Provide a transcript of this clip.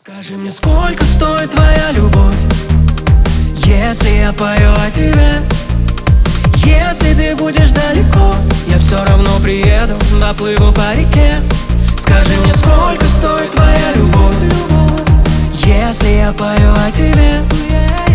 Скажи мне, сколько стоит твоя любовь, если я пою о тебе? Если ты будешь далеко, я все равно приеду, доплыву по реке. Скажи мне, сколько стоит твоя любовь, если я пою о тебе?